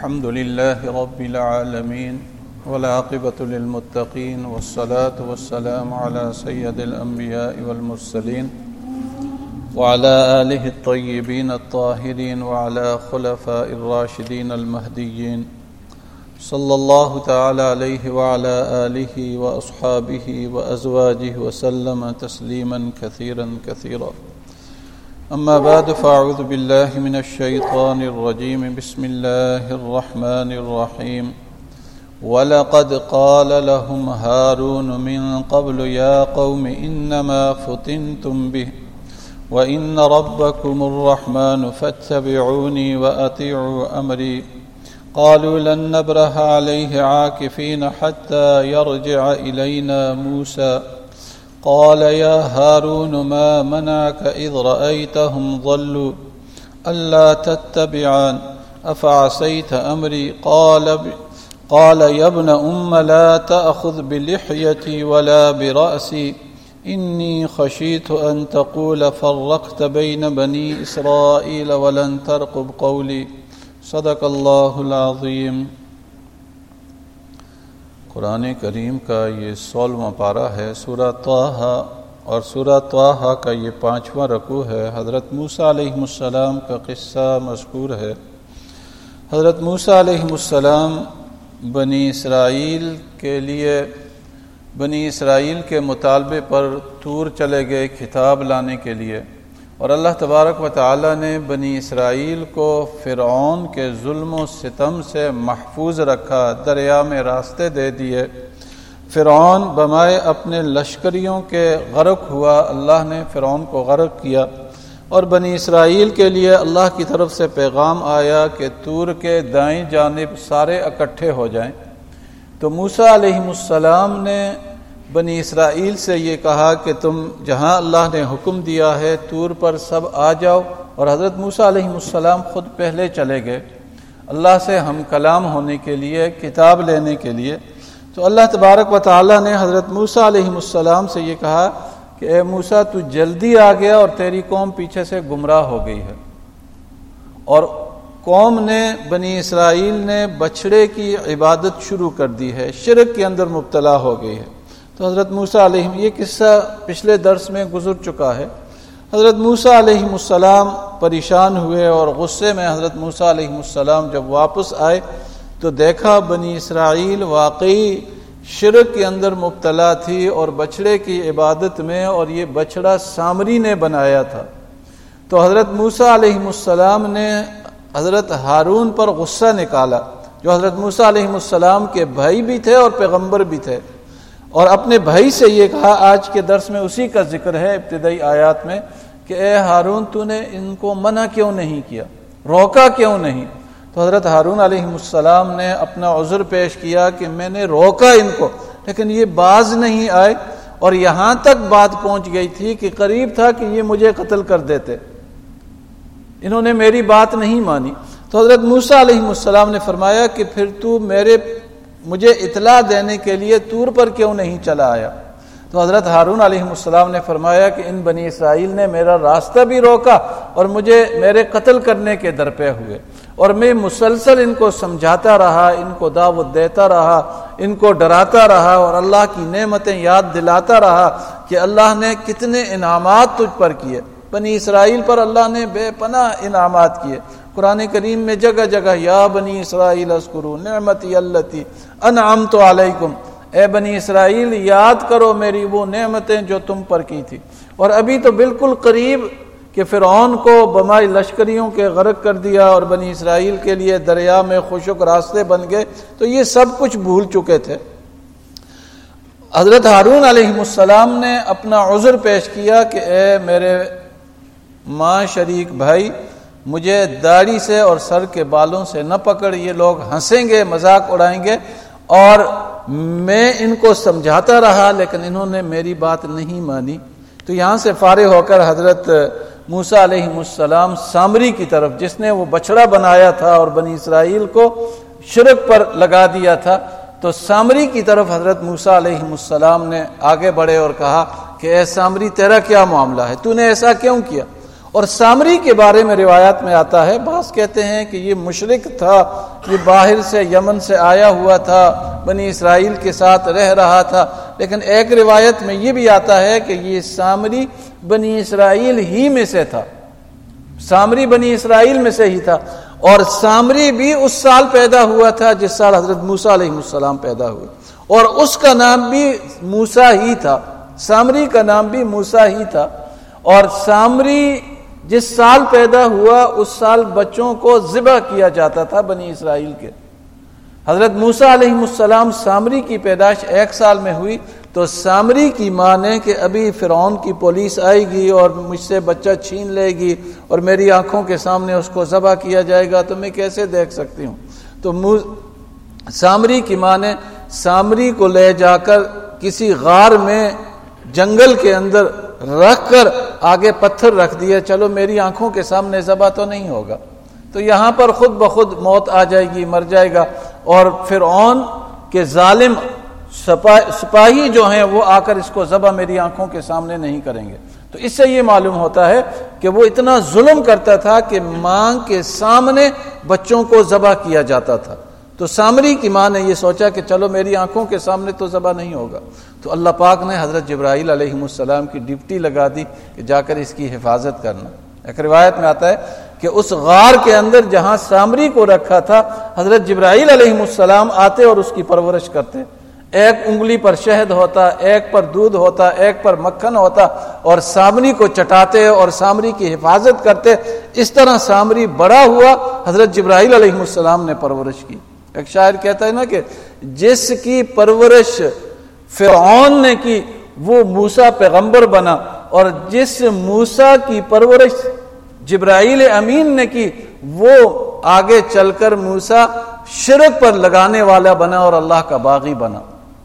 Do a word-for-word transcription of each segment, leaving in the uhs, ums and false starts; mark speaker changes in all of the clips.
Speaker 1: الحمد لله رب العالمين والعاقبة للمتقين والصلاة والسلام على سيد الأنبياء والمرسلين وعلى آله الطيبين الطاهرين وعلى خلفاء الراشدين المهديين صلى الله تعالى عليه وعلى آله وأصحابه وأزواجه وسلم تسليما كثيرا كثيرا. أما بعد فأعوذ بالله من الشيطان الرجيم. بسم الله الرحمن الرحيم. وَلَقَدْ قَالَ لَهُمْ هَارُونُ مِنْ قَبْلُ يَا قَوْمِ إِنَّمَا فُتِنْتُمْ بِهِ وَإِنَّ رَبَّكُمُ الرَّحْمَنُ فَاتَّبِعُونِي وَأَطِيعُوا أَمْرِي قالوا لن نبرح عليه عاكفين حتى يرجع إلينا موسى قال يا هارون ما منعك إذ رأيتهم ضلوا ألا تتبعان أفعصيت أمري قال قال يا ابن أم لا تأخذ بلحيتي ولا برأسي إني خشيت أن تقول فرقت بين بني إسرائيل ولن ترقب قولي. صدق اللہ العظیم. قرآن کریم کا یہ سولہواں پارہ ہے سورہ طٰہٰ، اور سورہ طٰہٰ کا یہ پانچواں رکوع ہے. حضرت موسیٰ علیہ السلام کا قصہ مذکور ہے. حضرت موسیٰ علیہ السلام بنی اسرائیل کے لیے بنی اسرائیل کے مطالبے پر طور چلے گئے خطاب لانے کے لیے، اور اللہ تبارک و تعالی نے بنی اسرائیل کو فرعون کے ظلم و ستم سے محفوظ رکھا، دریا میں راستے دے دیے. فرعون بمائے اپنے لشکریوں کے غرق ہوا، اللہ نے فرعون کو غرق کیا، اور بنی اسرائیل کے لیے اللہ کی طرف سے پیغام آیا کہ طور کے دائیں جانب سارے اکٹھے ہو جائیں. تو موسیٰ علیہ السلام نے بنی اسرائیل سے یہ کہا کہ تم جہاں اللہ نے حکم دیا ہے طور پر سب آ جاؤ، اور حضرت موسیٰ علیہ السلام خود پہلے چلے گئے اللہ سے ہم کلام ہونے کے لیے، کتاب لینے کے لیے. تو اللہ تبارک و تعالی نے حضرت موسیٰ علیہ السلام سے یہ کہا کہ اے موسیٰ تو جلدی آ گیا اور تیری قوم پیچھے سے گمراہ ہو گئی ہے. اور قوم نے بنی اسرائیل نے بچھڑے کی عبادت شروع کر دی ہے، شرک کے اندر مبتلا ہو گئی ہے. تو حضرت موسیٰ علیہ یہ قصہ پچھلے درس میں گزر چکا ہے. حضرت موسیٰ علیہ السلام پریشان ہوئے، اور غصے میں حضرت موسیٰ علیہ السلام جب واپس آئے تو دیکھا بنی اسرائیل واقعی شرک کے اندر مبتلا تھی اور بچھڑے کی عبادت میں، اور یہ بچھڑا سامری نے بنایا تھا. تو حضرت موسیٰ علیہ السلام نے حضرت ہارون پر غصہ نکالا، جو حضرت موسیٰ علیہ السلام کے بھائی بھی تھے اور پیغمبر بھی تھے، اور اپنے بھائی سے یہ کہا، آج کے درس میں اسی کا ذکر ہے ابتدائی آیات میں، کہ اے ہارون تو نے ان کو منع کیوں نہیں کیا، روکا کیوں نہیں؟ تو حضرت ہارون علیہ السلام نے اپنا عذر پیش کیا کہ میں نے روکا ان کو، لیکن یہ باز نہیں آئے، اور یہاں تک بات پہنچ گئی تھی کہ قریب تھا کہ یہ مجھے قتل کر دیتے، انہوں نے میری بات نہیں مانی. تو حضرت موسیٰ علیہ السلام نے فرمایا کہ پھر تو میرے مجھے اطلاع دینے کے لیے طور پر کیوں نہیں چلا آیا؟ تو حضرت ہارون علیہ السلام نے فرمایا کہ ان بنی اسرائیل نے میرا راستہ بھی روکا اور مجھے میرے قتل کرنے کے درپے ہوئے، اور میں مسلسل ان کو سمجھاتا رہا، ان کو دعوت دیتا رہا، ان کو ڈراتا رہا، اور اللہ کی نعمتیں یاد دلاتا رہا کہ اللہ نے کتنے انعامات تجھ پر کیے. بنی اسرائیل پر اللہ نے بے پناہ انعامات کیے. قرآن کریم میں جگہ جگہ یا بنی اسرائیل اذکروا نعمتی التی انعمت علیکم، اے بنی اسرائیل یاد کرو میری وہ نعمتیں جو تم پر کی تھی. اور ابھی تو بالکل قریب کہ فرعون کو بمائی لشکریوں کے غرق کر دیا، اور بنی اسرائیل کے لیے دریا میں خشک راستے بن گئے، تو یہ سب کچھ بھول چکے تھے. حضرت ہارون علیہ السلام نے اپنا عذر پیش کیا کہ اے میرے ماں شریک بھائی، مجھے داڑھی سے اور سر کے بالوں سے نہ پکڑ، یہ لوگ ہنسیں گے، مذاق اڑائیں گے، اور میں ان کو سمجھاتا رہا لیکن انہوں نے میری بات نہیں مانی. تو یہاں سے فارغ ہو کر حضرت موسیٰ علیہ السلام سامری کی طرف، جس نے وہ بچڑا بنایا تھا اور بنی اسرائیل کو شرک پر لگا دیا تھا، تو سامری کی طرف حضرت موسیٰ علیہ السلام نے آگے بڑھے اور کہا کہ اے سامری تیرا کیا معاملہ ہے، تو نے ایسا کیوں کیا؟ اور سامری کے بارے میں روایات میں آتا ہے، بعض کہتے ہیں کہ یہ مشرک تھا، یہ باہر سے یمن سے آیا ہوا تھا، بنی اسرائیل کے ساتھ رہ رہا تھا، لیکن ایک روایت میں یہ بھی آتا ہے کہ یہ سامری بنی اسرائیل ہی میں سے تھا، سامری بنی اسرائیل میں سے ہی تھا، اور سامری بھی اس سال پیدا ہوا تھا جس سال حضرت موسیٰ علیہ السلام پیدا ہوئے، اور اس کا نام بھی موسیٰ ہی تھا، سامری کا نام بھی موسیٰ ہی تھا۔ اور سامری جس سال پیدا ہوا اس سال بچوں کو ذبح کیا جاتا تھا بنی اسرائیل کے۔ حضرت موسیٰ علیہ السلام سامری کی پیدائش ایک سال میں ہوئی، تو سامری کی ماں نے کہ ابھی فرعون کی پولیس آئے گی اور مجھ سے بچہ چھین لے گی اور میری آنکھوں کے سامنے اس کو ذبح کیا جائے گا تو میں کیسے دیکھ سکتی ہوں، تو سامری کی ماں نے سامری کو لے جا کر کسی غار میں جنگل کے اندر رکھ کر آگے پتھر رکھ دیا، چلو میری آنکھوں کے سامنے ذبح تو نہیں ہوگا، تو یہاں پر خود بخود موت آ جائے گی، مر جائے گا، اور فرعون کے ظالم سپاہی جو ہیں وہ آ کر اس کو ذبح میری آنکھوں کے سامنے نہیں کریں گے۔ تو اس سے یہ معلوم ہوتا ہے کہ وہ اتنا ظلم کرتا تھا کہ ماں کے سامنے بچوں کو ذبح کیا جاتا تھا۔ تو سامری کی ماں نے یہ سوچا کہ چلو میری آنکھوں کے سامنے تو ذبح نہیں ہوگا، تو اللہ پاک نے حضرت جبرائیل علیہ السلام کی ڈیوٹی لگا دی کہ جا کر اس کی حفاظت کرنا۔ ایک روایت میں آتا ہے کہ اس غار کے اندر جہاں سامری کو رکھا تھا، حضرت جبرائیل علیہ السلام آتے اور اس کی پرورش کرتے، ایک انگلی پر شہد ہوتا، ایک پر دودھ ہوتا، ایک پر مکھن ہوتا، اور سامری کو چٹاتے اور سامری کی حفاظت کرتے۔ اس طرح سامری بڑا ہوا، حضرت جبرائیل علیہ السلام نے پرورش کی۔ ایک شاعر کہتا ہے نا کہ جس کی پرورش فرعون نے کی وہ موسیٰ پیغمبر بنا، اور جس موسیٰ کی پرورش جبرائیل امین نے کی وہ آگے چل کر موسیٰ شرک پر لگانے والا بنا اور اللہ کا باغی بنا۔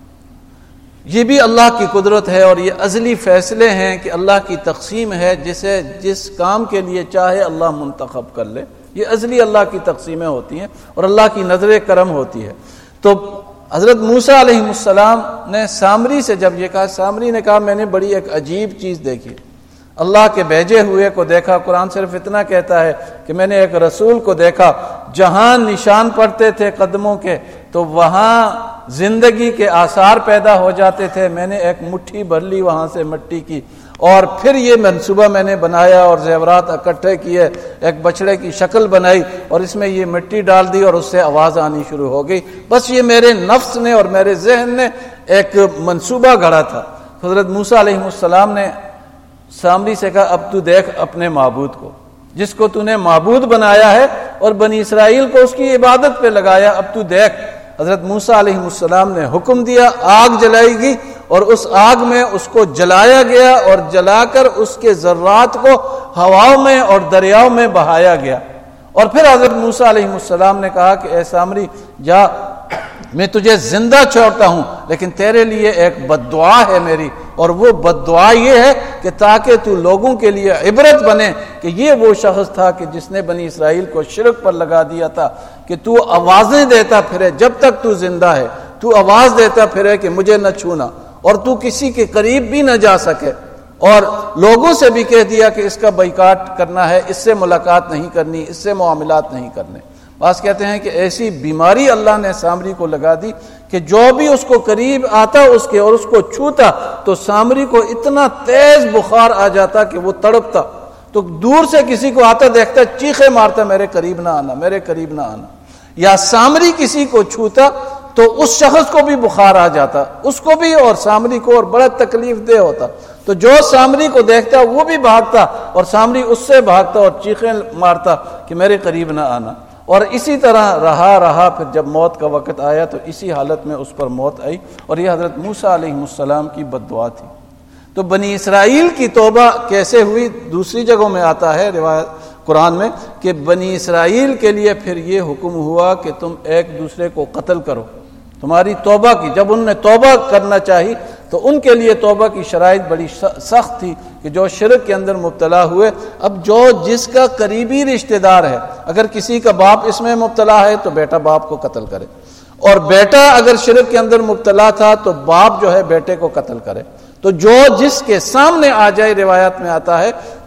Speaker 1: یہ بھی اللہ کی قدرت ہے اور یہ ازلی فیصلے ہیں کہ اللہ کی تقسیم ہے، جسے جس کام کے لیے چاہے اللہ منتخب کر لے، یہ ازلی اللہ کی تقسیمیں ہوتی ہیں اور اللہ کی نظر کرم ہوتی ہے۔ تو حضرت موسیٰ علیہ السلام نے سامری سے جب یہ کہا، سامری نے کہا میں نے بڑی ایک عجیب چیز دیکھی، اللہ کے بھیجے ہوئے کو دیکھا۔ قرآن صرف اتنا کہتا ہے کہ میں نے ایک رسول کو دیکھا، جہاں نشان پڑتے تھے قدموں کے تو وہاں زندگی کے آثار پیدا ہو جاتے تھے، میں نے ایک مٹھی بھر لی وہاں سے مٹی کی، اور پھر یہ منصوبہ میں نے بنایا اور زیورات اکٹھے کیے، ایک بچڑے کی شکل بنائی اور اس میں یہ مٹی ڈال دی اور اس سے آواز آنی شروع ہو گئی۔ بس یہ میرے نفس نے اور میرے ذہن نے ایک منصوبہ گھڑا تھا۔ حضرت موسیٰ علیہ السلام نے سامری سے کہا اب تو دیکھ اپنے معبود کو، جس کو تو نے معبود بنایا ہے اور بنی اسرائیل کو اس کی عبادت پہ لگایا، اب تو دیکھ۔ حضرت موسیٰ علیہ السلام نے حکم دیا، آگ جلائی گئی اور اس آگ میں اس کو جلایا گیا اور جلا کر اس کے ذرات کو ہواؤں میں اور دریاؤں میں بہایا گیا۔ اور پھر حضرت موسیٰ علیہ السلام نے کہا کہ اے سامری جا، میں تجھے زندہ چھوڑتا ہوں لیکن تیرے لیے ایک بد دعا ہے میری، اور وہ بد دعا یہ ہے کہ تاکہ تو لوگوں کے لیے عبرت بنے کہ یہ وہ شخص تھا کہ جس نے بنی اسرائیل کو شرک پر لگا دیا تھا، کہ تو آوازیں دیتا پھرے جب تک تو زندہ ہے، تو آواز دیتا پھرے کہ مجھے نہ چھونا، اور تو کسی کے قریب بھی نہ جا سکے، اور لوگوں سے بھی کہہ دیا کہ اس کا بائیکاٹ کرنا ہے، اس سے ملاقات نہیں کرنی، اس سے معاملات نہیں کرنے۔ بعض کہتے ہیں کہ ایسی بیماری اللہ نے سامری کو لگا دی کہ جو بھی اس کو قریب آتا اس کے اور اس کو چھوتا تو سامری کو اتنا تیز بخار آ جاتا کہ وہ تڑپتا، تو دور سے کسی کو آتا دیکھتا چیخے مارتا میرے قریب نہ آنا، میرے قریب نہ آنا۔ یا سامری کسی کو چھوتا تو اس شخص کو بھی بخار آ جاتا، اس کو بھی اور سامری کو، اور بڑا تکلیف دہ ہوتا۔ تو جو سامری کو دیکھتا وہ بھی بھاگتا اور سامری اس سے بھاگتا اور چیخیں مارتا کہ میرے قریب نہ آنا۔ اور اسی طرح رہا رہا پھر جب موت کا وقت آیا تو اسی حالت میں اس پر موت آئی، اور یہ حضرت موسیٰ علیہ السلام کی بد دعا تھی۔ تو بنی اسرائیل کی توبہ کیسے ہوئی؟ دوسری جگہوں میں آتا ہے روایت قرآن میں کہ بنی اسرائیل کے لیے پھر یہ حکم ہوا کہ تم ایک دوسرے کو قتل کرو، تمہاری توبہ کی، جب انہوں نے توبہ کرنا چاہی تو ان کے لیے توبہ کی شرائط بڑی سخت تھی کہ جو شرک کے اندر مبتلا ہوئے، اب جو جس کا قریبی رشتہ دار ہے، اگر کسی کا باپ اس میں مبتلا ہے تو بیٹا باپ کو قتل کرے، اور بیٹا اگر شرک کے اندر مبتلا تھا تو باپ جو ہے بیٹے کو قتل کرے۔ تو جو جس کے سامنے آ جائے، روایت میں آتا ہے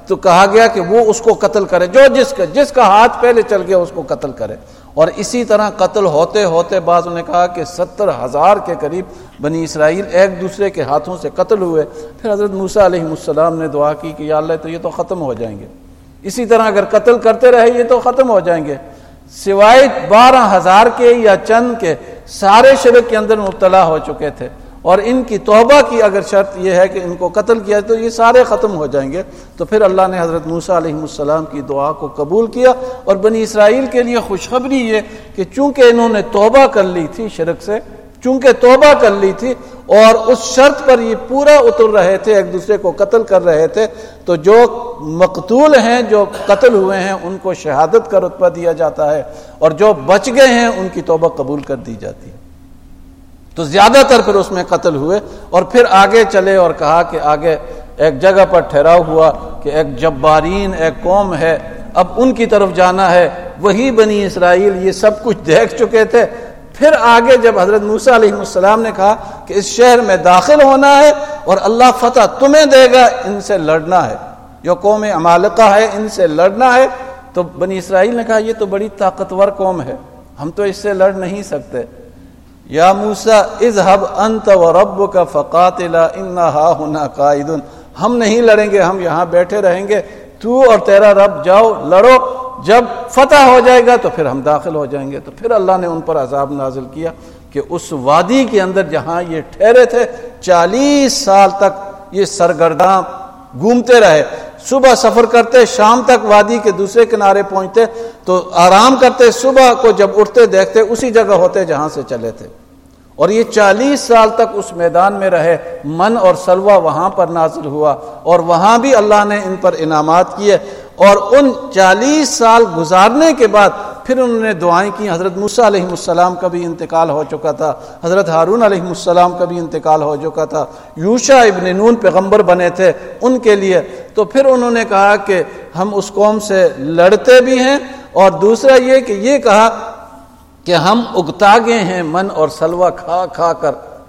Speaker 1: تو کہا گیا کہ وہ اس کو قتل کرے، جو جس کا جس کا ہاتھ پہلے چل گیا اس کو قتل کرے۔ اور اسی طرح قتل ہوتے ہوتے بعض نے کہا کہ ستر ہزار کے قریب بنی اسرائیل ایک دوسرے کے ہاتھوں سے قتل ہوئے۔ پھر حضرت موسیٰ علیہ السلام نے دعا کی کہ یا اللہ تو یہ تو ختم ہو جائیں گے، اسی طرح اگر قتل کرتے رہے یہ تو ختم ہو جائیں گے۔ سوائے بارہ ہزار کے یا چند کے سارے شرک کے اندر مبتلا ہو چکے تھے، اور ان کی توبہ کی اگر شرط یہ ہے کہ ان کو قتل کیا تو یہ سارے ختم ہو جائیں گے۔ تو پھر اللہ نے حضرت موسیٰ علیہ السلام کی دعا کو قبول کیا، اور بنی اسرائیل کے لیے خوشخبری یہ کہ چونکہ انہوں نے توبہ کر لی تھی شرک سے، چونکہ توبہ کر لی تھی اور اس شرط پر یہ پورا اتر رہے تھے، ایک دوسرے کو قتل کر رہے تھے، تو جو مقتول ہیں، جو قتل ہوئے ہیں، ان کو شہادت کا رتبہ دیا جاتا ہے، اور جو بچ گئے ہیں ان کی توبہ قبول کر دی جاتی ہے۔ تو زیادہ تر پھر اس میں قتل ہوئے، اور پھر آگے چلے اور کہا کہ آگے ایک جگہ پر ٹھہراؤ ہوا کہ ایک جبارین ایک قوم ہے، اب ان کی طرف جانا ہے۔ وہی بنی اسرائیل یہ سب کچھ دیکھ چکے تھے۔ پھر آگے جب حضرت موسیٰ علیہ السلام نے کہا کہ اس شہر میں داخل ہونا ہے اور اللہ فتح تمہیں دے گا، ان سے لڑنا ہے، جو قوم عمالقہ ہے ان سے لڑنا ہے، تو بنی اسرائیل نے کہا یہ تو بڑی طاقتور قوم ہے، ہم تو اس سے لڑ نہیں سکتے۔ یا موسیٰ اذهب انت وربک فقاتلا انا ہاہنا قاعدون، ہم نہیں لڑیں گے، ہم یہاں بیٹھے رہیں گے، تو اور تیرا رب جاؤ لڑو، جب فتح ہو جائے گا تو پھر ہم داخل ہو جائیں گے۔ تو پھر اللہ نے ان پر عذاب نازل کیا کہ اس وادی کے اندر جہاں یہ ٹھہرے تھے چالیس سال تک یہ سرگرداں گھومتے رہے، صبح سفر کرتے، شام تک وادی کے دوسرے کنارے پہنچتے تو آرام کرتے، صبح کو جب اٹھتے دیکھتے اسی جگہ ہوتے جہاں سے چلے تھے، اور یہ چالیس سال تک اس میدان میں رہے۔ من اور سلوہ وہاں پر نازل ہوا، اور وہاں بھی اللہ نے ان پر انعامات کیے، اور ان چالیس سال گزارنے کے بعد پھر انہوں نے دعائیں کی۔ حضرت موسیٰ علیہ السلام کا بھی انتقال ہو چکا تھا، حضرت ہارون علیہ السلام کا بھی انتقال ہو چکا تھا، یوشع ابن نون پیغمبر بنے تھے ان کے لیے۔ تو پھر انہوں نے کہا کہ ہم اس قوم سے لڑتے بھی ہیں، اور دوسرا یہ کہ یہ کہا کہ ہم اگتا گئے ہیں من اور سلوہ کھا کھا کر،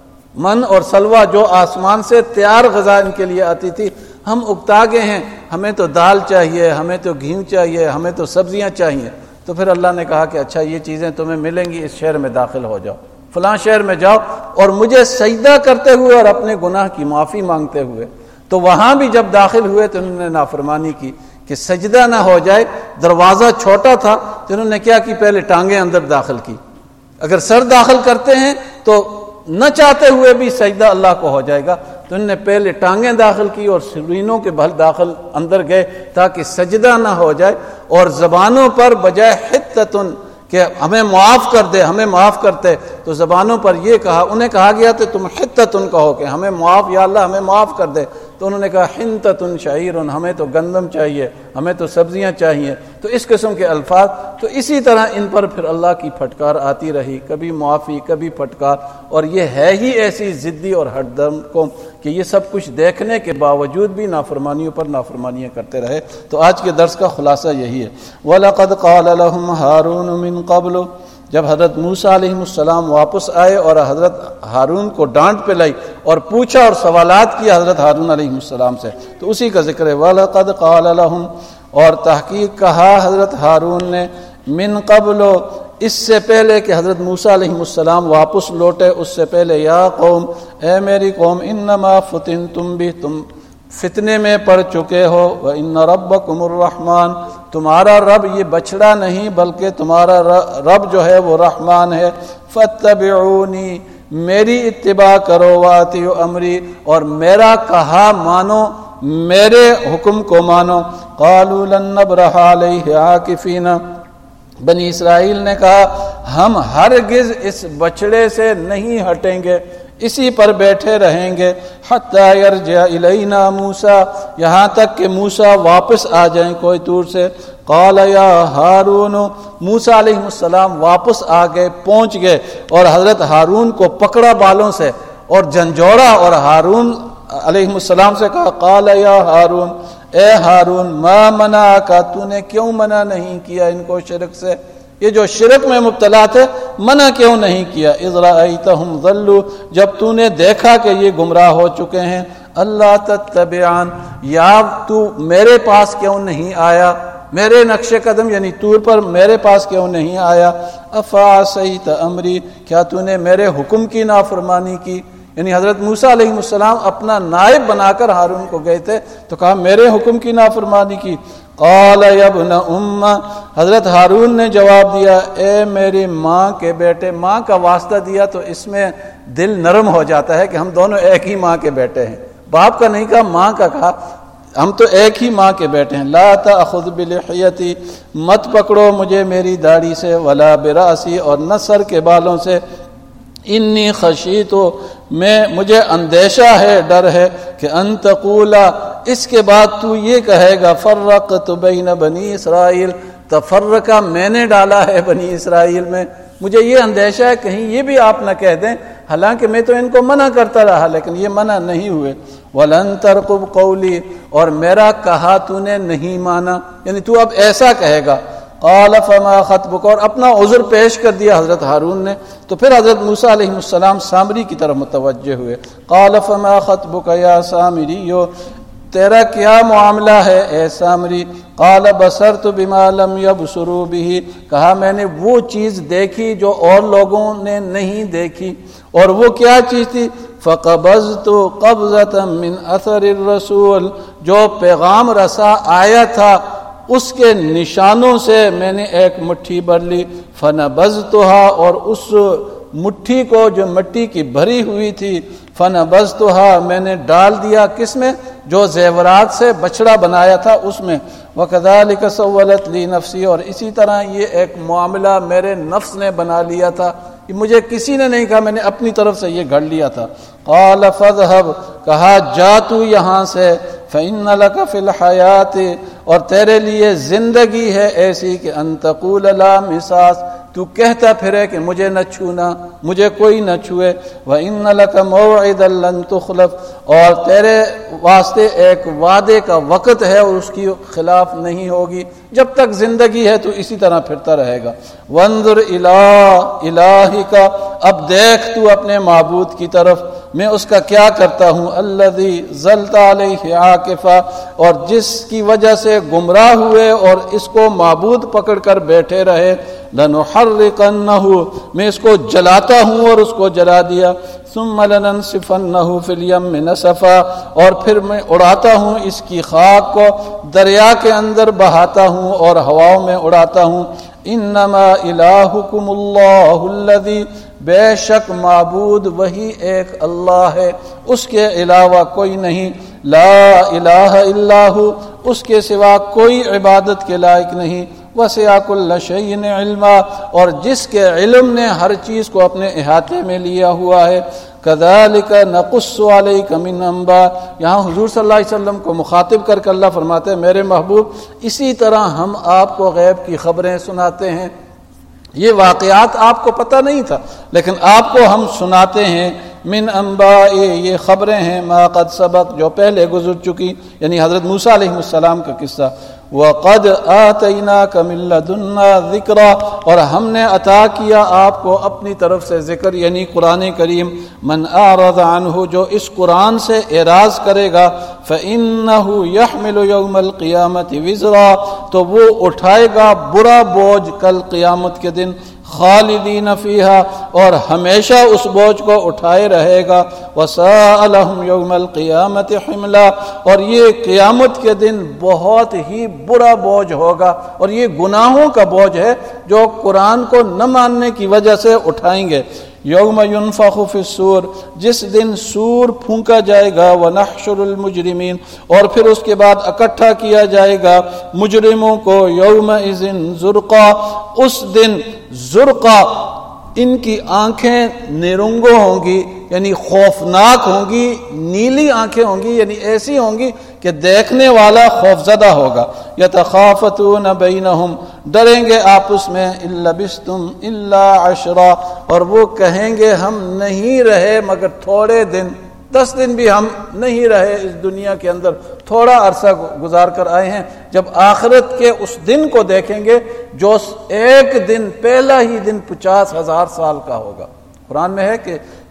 Speaker 1: من اور سلوہ جو آسمان سے تیار غذا ان کے لیے آتی تھی، ہم اگتا گئے ہیں، ہمیں تو دال چاہیے، ہمیں تو گھی چاہیے، ہمیں تو سبزیاں چاہیے۔ تو پھر اللہ نے کہا کہ اچھا یہ چیزیں تمہیں ملیں گی، اس شہر میں داخل ہو جاؤ، فلاں شہر میں جاؤ، اور مجھے سجدہ کرتے ہوئے اور اپنے گناہ کی معافی مانگتے ہوئے۔ تو وہاں بھی جب داخل ہوئے تو انہوں نے نافرمانی کی کہ سجدہ نہ ہو جائے، دروازہ چھوٹا تھا تو انہوں نے کیا کی، پہلے ٹانگیں اندر داخل کی۔ اگر سر داخل کرتے ہیں تو نہ چاہتے ہوئے بھی سجدہ اللہ کو ہو جائے گا، تو انہوں نے پہلے ٹانگیں داخل کی اور سرینوں کے بھل داخل اندر گئے تاکہ سجدہ نہ ہو جائے، اور زبانوں پر بجائے حتتن کہ ہمیں معاف کر دے، ہمیں معاف کرتے، تو زبانوں پر یہ کہا، انہیں کہا گیا تو تم حتتن کہو کہ ہمیں معاف، یا اللہ ہمیں معاف کر دے، تو انہوں نے کہا حنتتن شعیرن، ہمیں تو گندم چاہیے، ہمیں تو سبزیاں چاہیے۔ تو اس قسم کے الفاظ، تو اسی طرح ان پر پھر اللہ کی پھٹکار آتی رہی، کبھی معافی کبھی پھٹکار، اور یہ ہے ہی ایسی ضدی اور ہٹ درم قوم کہ یہ سب کچھ دیکھنے کے باوجود بھی نافرمانیوں پر نافرمانیاں کرتے رہے۔ تو آج کے درس کا خلاصہ یہی ہے۔ وَلَقَدْ قَالَ لَهُمْ هَارُونُ مِنْ قَبْلُ، جب حضرت موسیٰ علیہ السلام واپس آئے اور حضرت ہارون کو ڈانٹ پہ لائی اور پوچھا اور سوالات کیا حضرت ہارون علیہ السلام سے، تو اسی کا ذکر ہے۔ وَلَقَدْ قَالَ لَهُمْ، اور تحقیق کہا حضرت ہارون نے، من قبل، اس سے پہلے کہ حضرت موسیٰ علیہ السلام واپس لوٹے، اس سے پہلے، یا قوم، اے میری قوم، انما فتنتم بھی، تم فتنے میں پڑ چکے ہو، وَإِنَّ رَبَّكُمُ الرَّحْمَنُ، تمہارا رب یہ بچڑا نہیں بلکہ تمہارا رب جو ہے وہ رحمان ہے، فَاتَّبِعُونِي، میری اتباع کرو، وَأَطِیعُوا أَمْرِی، اور میرا کہا مانو، میرے حکم کو مانو۔ قَالُوا لَن نَّبْرَحَ عَلَیْهِ عَاکِفِینَ، بنی اسرائیل نے کہا ہم ہرگز اس بچڑے سے نہیں ہٹیں گے، اسی پر بیٹھے رہیں گے، حتی یرجع الینا موسیٰ، یہاں تک کہ موسیٰ واپس آ جائیں کوئی طور سے۔ قال یا ہارون، موسیٰ علیہ السلام واپس آ گئے، پہنچ گئے، اور حضرت ہارون کو پکڑا بالوں سے اور جھنجھوڑا، اور ہارون علیہ السلام سے کہا، قال یا ہارون، اے ہارون، ما منعک، تو نے کیوں منع نہیں کیا ان کو شرک سے، یہ جو شرک میں مبتلا تھے منع کیوں نہیں کیا، اذ رأیتہم ضلوا، جب تو نے دیکھا کہ یہ گمراہ ہو چکے ہیں، اللہ تتبعان، یا تو میرے پاس کیوں نہیں آیا، میرے نقش قدم یعنی طور پر میرے پاس کیوں نہیں آیا، افعصیت امری، کیا تو نے میرے حکم کی نافرمانی کی؟ یعنی حضرت موسیٰ علیہ السلام اپنا نائب بنا کر ہارون کو گئے تھے تو کہا میرے حکم کی نافرمانی کی۔ قال یا ابن ام، حضرت ہارون نے جواب دیا اے میری ماں کے بیٹے، ماں کا واسطہ دیا تو اس میں دل نرم ہو جاتا ہے کہ ہم دونوں ایک ہی ماں کے بیٹے ہیں، باپ کا نہیں کہا ماں کا کہا، ہم تو ایک ہی ماں کے بیٹے ہیں۔ لا تأخذ بلحیتی، مت پکڑو مجھے میری داڑھی سے، ولا براسی، اور نہ سر کے بالوں سے، انی خشیت، میں مجھے اندیشہ ہے، ڈر ہے کہ ان تقولا، اس کے بعد تو یہ کہے گا فرقت بین بنی اسرائیل، تفرقہ میں نے ڈالا ہے بنی اسرائیل میں، مجھے یہ اندیشہ ہے کہیں یہ بھی آپ نہ کہہ دیں، حالانکہ میں تو ان کو منع کرتا رہا لیکن یہ منع نہیں ہوئے۔ وَلَن تَرْقُبْ قَوْلِي، اور میرا کہا تو نے نہیں مانا، یعنی تو اب ایسا کہے گا۔ قال فما خطبک، اور اپنا عذر پیش کر دیا حضرت ہارون نے، تو پھر حضرت موسیٰ علیہ السلام سامری کی طرف متوجہ ہوئے۔ قال فما خطبک یا سامری، تیرا کیا معاملہ ہے اے سامری؟ قال بصرت بما لم يبصروا به، کہا میں نے وہ چیز دیکھی جو اور لوگوں نے نہیں دیکھی، اور وہ کیا چیز تھی؟ فقبضت قبضة من اثر الرسول، جو پیغام رسا آیا تھا اس کے نشانوں سے میں نے ایک مٹھی بھر لی، فنبذتها، اور اس مٹھی کو جو مٹی کی بھری ہوئی تھی، فنبذتها، میں نے ڈال دیا کس میں؟ جو زیورات سے بچڑا بنایا تھا اس میں۔ وَكَذَلِكَ سَوَّلَتْ لِي نَفْسِي، اور اسی طرح یہ ایک معاملہ میرے نفس نے بنا لیا تھا، یہ مجھے کسی نے نہیں کہا، میں نے اپنی طرف سے یہ گھڑ لیا تھا۔ قال فاذهب، کہا جا تو یہاں سے، فإن لك في الحیات، اور تیرے لیے زندگی ہے ایسی کہ ان تقول لا مساس، تو کہتا پھرے کہ مجھے نہ چھونا، مجھے کوئی نہ چھوئے۔ وَإِنَّ لَكَ مَوْعِدًا لَن تُخْلَفْ، اور تیرے واسطے ایک وعدے کا وقت ہے اور اس کی خلاف نہیں ہوگی، جب تک زندگی ہے تو اسی طرح پھرتا رہے گا۔ وَانظُرْ إِلَىٰ إِلَٰهِكَ، اب دیکھ تو اپنے معبود کی طرف، میں اس کا کیا کرتا ہوں، الذی ظلت علیہ عاکفا، اور جس کی وجہ سے گمراہ ہوئے اور اس کو معبود پکڑ کر بیٹھے رہے، لنحرقنہ، میں اس کو جلاتا ہوں اور اس کو جلا دیا، ثم لننسفنہ فی الیم نسفا، اور پھر میں اڑاتا ہوں اس کی خاک کو، دریا کے اندر بہاتا ہوں اور ہواؤں میں اڑاتا ہوں۔ انما الہکم اللہ الذی، بے شک معبود وہی ایک اللہ ہے، اس کے علاوہ کوئی نہیں، لا الہ الا ہو، اس کے سوا کوئی عبادت کے لائق نہیں، وسع کل شیء علما، اور جس کے علم نے ہر چیز کو اپنے احاطے میں لیا ہوا ہے۔ کذالک نقص علیک من انباء، یہاں حضور صلی اللہ علیہ وسلم کو مخاطب کر کے اللہ فرماتے ہیں میرے محبوب اسی طرح ہم آپ کو غیب کی خبریں سناتے ہیں، یہ واقعات آپ کو پتہ نہیں تھا لیکن آپ کو ہم سناتے ہیں، من انباء، یہ خبریں ہیں، ما قد سبق، جو پہلے گزر چکی، یعنی حضرت موسیٰ علیہ السلام کا قصہ۔ وَقَدْ آتَيْنَاكَ مِن لَّدُنَّا ذِكْرًا، اور ہم نے عطا کیا آپ کو اپنی طرف سے ذکر، یعنی قرآن کریم۔ من اعرض عنہ، جو اس قرآن سے اعراض کرے گا، فإنه يحمل يوم القيامة وزرا، تو وہ اٹھائے گا برا بوجھ کل قیامت کے دن، خالدین فیہا، اور ہمیشہ اس بوجھ کو اٹھائے رہے گا، وساء لهم یوم القیامت حملا، اور یہ قیامت کے دن بہت ہی برا بوجھ ہوگا، اور یہ گناہوں کا بوجھ ہے جو قرآن کو نہ ماننے کی وجہ سے اٹھائیں گے۔ یوم ینفخ فی الصور، جس دن سور پھونکا جائے گا، ونحشر المجرمین، اور پھر اس کے بعد اکٹھا کیا جائے گا مجرموں کو، یومئذ زرقا، اس دن زرقا، ان کی آنکھیں نرنگو ہوں گی، یعنی خوفناک ہوں گی، نیلی آنکھیں ہوں گی، یعنی ایسی ہوں گی کہ دیکھنے والا خوفزدہ ہوگا۔ یتخافتون بینہم، ڈریں گے آپس میں، ان لبثتم الا عشرا، اور وہ کہیں گے ہم نہیں رہے مگر تھوڑے دن، دس دن بھی ہم نہیں رہے اس دنیا کے اندر، تھوڑا عرصہ گزار کر آئے ہیں۔ جب آخرت کے اس دن کو دیکھیں گے جو ایک دن، پہلا ہی دن پچاس ہزار سال کا ہوگا۔ قرآن میں ہے کہ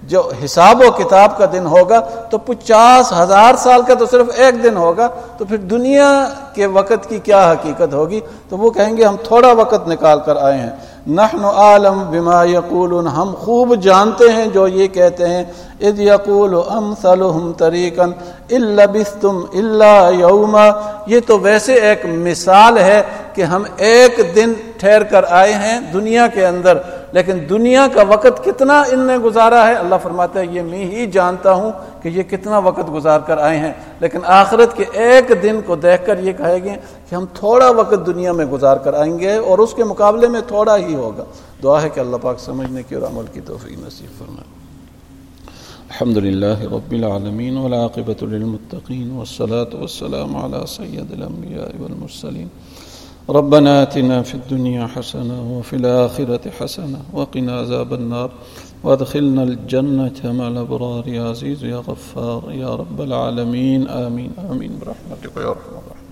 Speaker 1: جو حساب و کتاب کا دن ہوگا تو پچاس ہزار سال کا تو صرف ایک دن ہوگا، تو پھر دنیا کے وقت کی کیا حقیقت ہوگی؟ تو وہ کہیں گے ہم تھوڑا وقت نکال کر آئے ہیں۔ نحن عالم بما یقولون، ہم خوب جانتے ہیں جو یہ کہتے ہیں، اذ یقول امثلهم طریقا ان لبثتم الا یوما، یہ تو ویسے ایک مثال ہے کہ ہم ایک دن ٹھہر کر آئے ہیں دنیا کے اندر، لیکن دنیا کا وقت کتنا ان نے گزارا ہے؟ اللہ فرماتا ہے یہ میں ہی جانتا ہوں کہ یہ کتنا وقت گزار کر آئے ہیں، لیکن آخرت کے ایک دن کو دیکھ کر یہ کہے گے کہ ہم تھوڑا وقت دنیا میں گزار کر آئیں گے اور اس کے مقابلے میں تھوڑا ہی ہوگا۔ دعا ہے کہ اللہ پاک سمجھنے کی اور عمل کی توفیق نصیب فرمائے۔ الحمد للہ رب العالمین والعاقبۃ للمتقین والصلاة والسلام علی سید الانبیاء والمرسلین۔ ربنا آتنا في الدنيا حسنة وفي الآخرة حسنة وقنا عذاب النار وادخلنا الجنة مع الأبرار يا عزيز يا غفار يا رب العالمين آمين آمين برحمتك يا أرحم الراحمين۔